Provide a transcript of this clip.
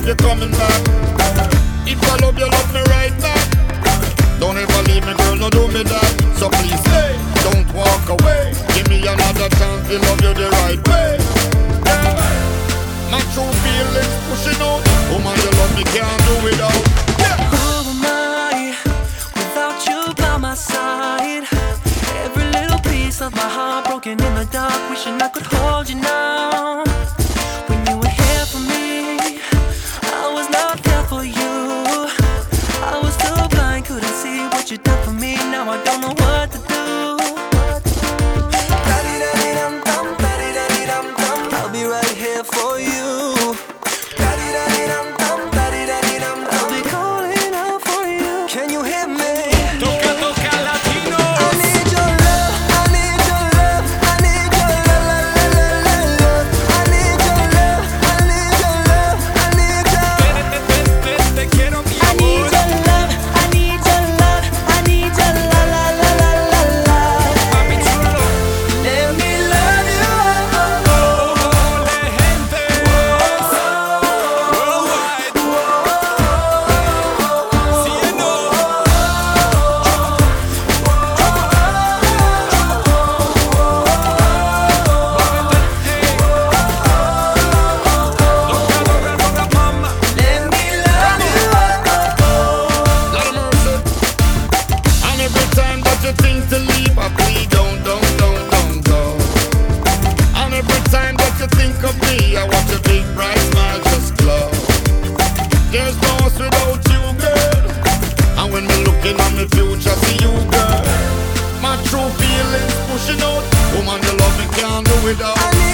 if you're coming back. If I love you, love me right back. Don't ever leave me, girl, no do me that. So please stay, don't walk away. Give me another chance to love you the right way. Yeah. My true feelings pushing out. Woman, you love me, can't do without. Yeah. Who am I without you by my side? Every little piece of my heart broken in the dark, wishing I could hold you now. When you were here for me, I was not there for you. I was too blind, couldn't see what you done for me. Now I don't know what to do. I'll be right here for you. I'll be calling out for you. Can you hear me? Toca latino. I need your love, I need your love, I need your love. I need your love, I need your love, I need your. Te quiero mi I need amor. your love, I need your love, I need your love. Papi chulo. Let me love you. Ole gente. Worldwide. Sí o no. Toca mama. Let me love you. Lord of mercy. And every time that you think to leave, I plead, don't go. And every time that you think of me, I watch a big bright smile just glow. There's no us without you, girl. And when me looking at my future, see you, girl. My true feelings pushing out. Woman, you love me, can't do without. I